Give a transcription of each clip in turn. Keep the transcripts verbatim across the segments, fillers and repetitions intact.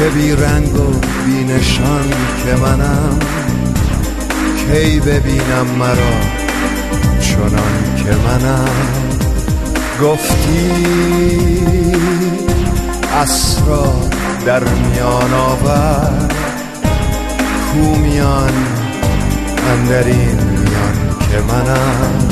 چه بی رنگ و بی نشان که منم، کی ببینم مرا چنان که منم. گفتی اسرار در میان آور، کو میان اندرین میان که منم.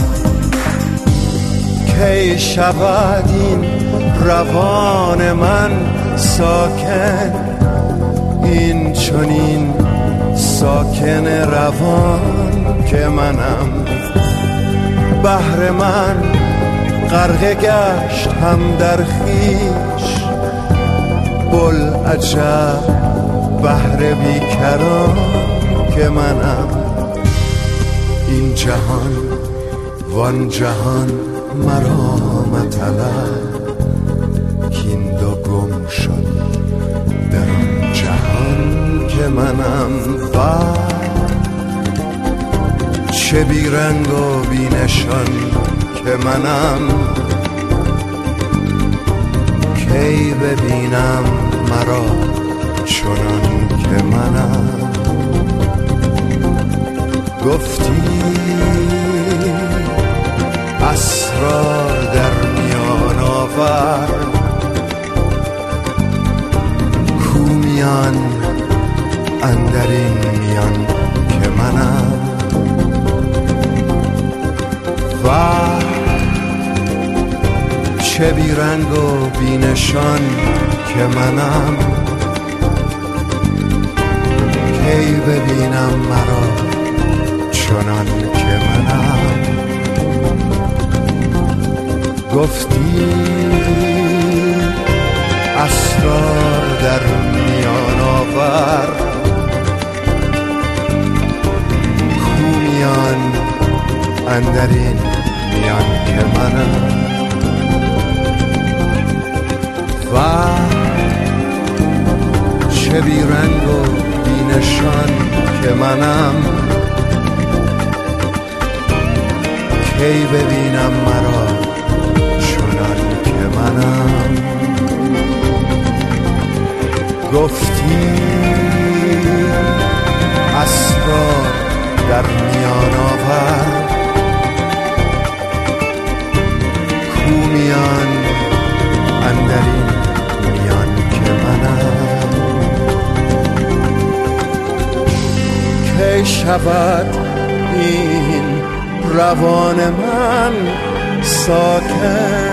کی شود این روان من ساکن، این چنین ساکن روان که منم. بحر من غرقه گشت هم در خویش، بوالعجب بحر بیکران که منم. این جهان وان جهان مرا مطلب، کین دو گم شد در آن جهان که منم. و چه بی رنگ و بی نشان که منم، کی ببینم مرا چنان که منم. گفتی اسرار در میان آور، کو میان اندرین میان که منم. و چه بی رنگ و بی نشان که منم، کی ببینم مرا چنان که منم. گفتی اسرار در میان آور، کو میان اندرین میان که منم. و چه بی رنگ و بی نشان که منم، کی ببینم مرا چنان که منم. گفتی اسرار در میان آور، کو میان اندرین میان که منم. کی شود این روان من ساکن،